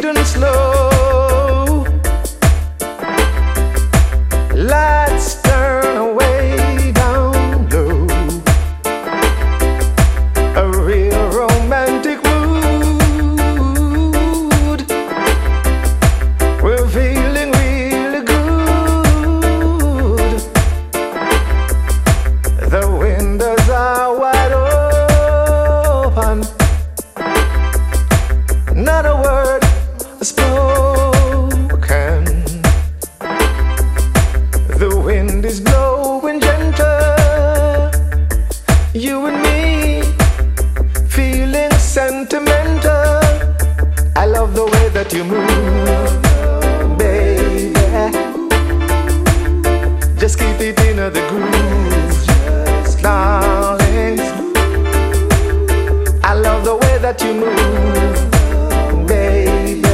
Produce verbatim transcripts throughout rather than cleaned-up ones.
sweet and slow. Lights turn away down low. A real romantic mood. We're feeling really good. The windows are wide open. Not a word spoken. The wind is blowing gentle. You and me feeling sentimental. I love the way that you move, baby. Just keep it in the groove, darling. I love the way that you move, baby.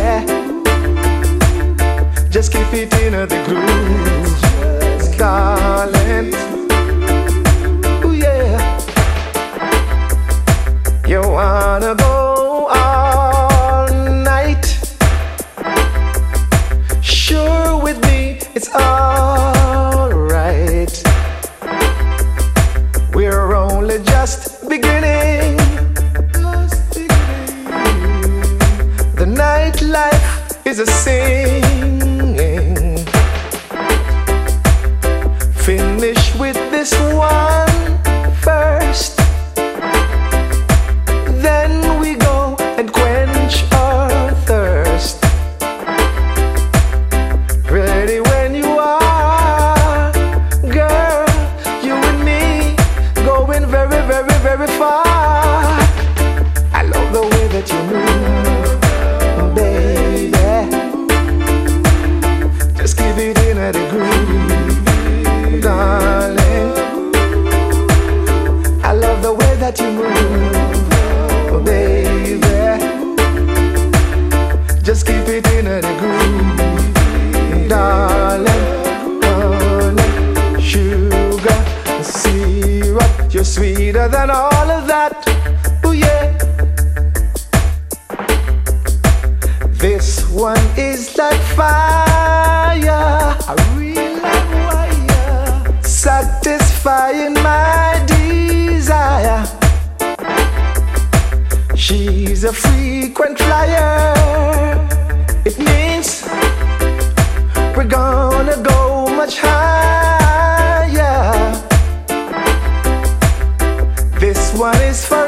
Just keep it in the groove, darling. Ooh, yeah. You wanna go all night? Sure, with me it's alright. We're only just beginning. The nightlife is a singing. Finish with this one first, then we go and quench our thirst. Ready when you are, girl. You and me going very, very, very far. I love the way that you move, baby. Just keep it in the groove, darling. I love the way that you move, baby. Just keep it in the groove, darling. Honey, sugar, syrup, you're sweeter than all of that. Oh yeah. This one is like fire, a real live wire, satisfying my desire. She's a frequent flyer. It means we're gonna go much higher. This one is for